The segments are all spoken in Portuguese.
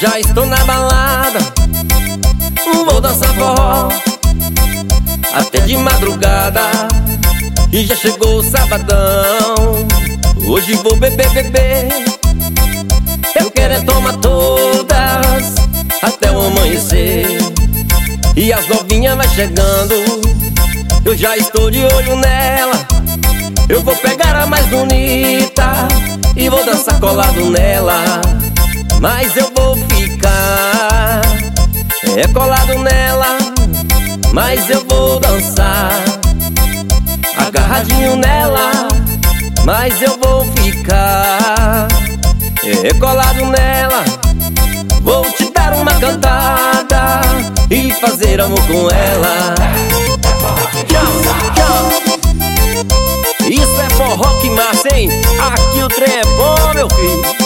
já estou na balada, vou dançar forró até de madrugada. E já chegou o sabadão, hoje vou beber, beber. Eu quero é tomar todas até o amanhecer. E as novinhas vai chegando, eu já estou de olho nela. Eu vou pegar a mais bonita e vou dançar colado nela. Mas eu vou ficar colado nela. Mas eu vou dançar agarradinho nela. Mas eu vou ficar colado nela. Vou te dar uma cantada e fazer amor com ela. Tchau, tchau. Isso é forró que massa, hein? Aqui o trem é bom, meu filho.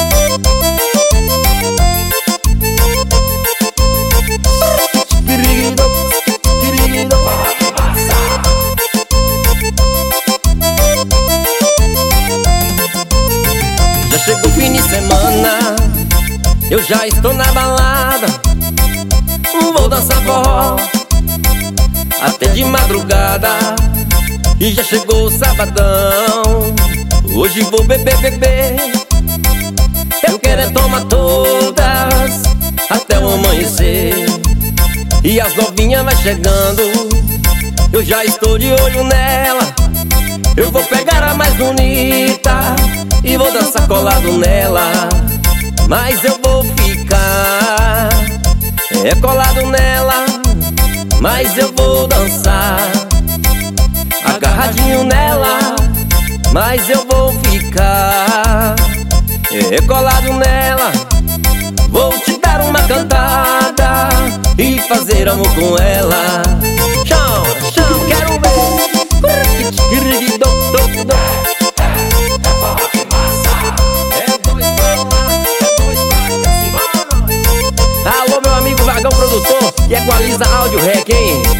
Já chegou o fim de semana, eu já estou na balada, vou dançar forró até de madrugada. E já chegou o sabadão, hoje vou beber, beber. Eu quero é tomar todas até o amanhecer. E as novinhas vai chegando, eu já estou de olho nela. Eu vou pegar a mais bonita e vou dançar colado nela. Mas eu vou ficar colado nela. Mas eu vou dançar agarradinho nela. Mas eu vou ficar colado nela. Vou te dar uma cantada e fazer amor com ela. Chão, chão, quero ver. Alô, meu amigo Vagão Produtor e Equaliza Áudio Rec, hein?